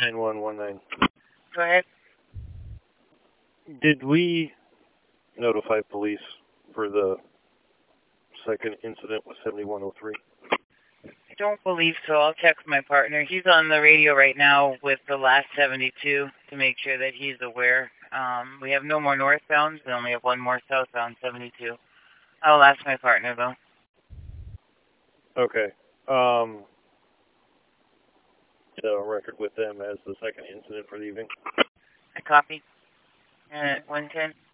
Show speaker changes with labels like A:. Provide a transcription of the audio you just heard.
A: 9119.
B: Go ahead.
A: Did we notify police for the second incident with 7103?
B: I don't believe so. I'll text my partner. He's on the radio right now with the last 72 to make sure that he's aware. We have no more northbounds. We only have one more southbound 72. I'll ask my partner, though.
A: Okay. The record with them as the second incident for the evening.
B: I copy. 110.